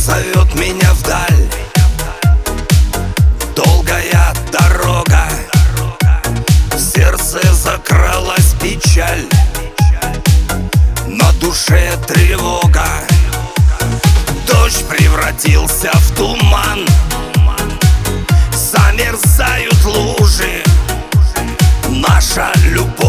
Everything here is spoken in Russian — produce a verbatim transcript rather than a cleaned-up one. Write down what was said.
зовет меня вдаль. Долгая дорога, в сердце закралась печаль, на душе тревога. Дождь превратился в туман, замерзают лужи, наша любовь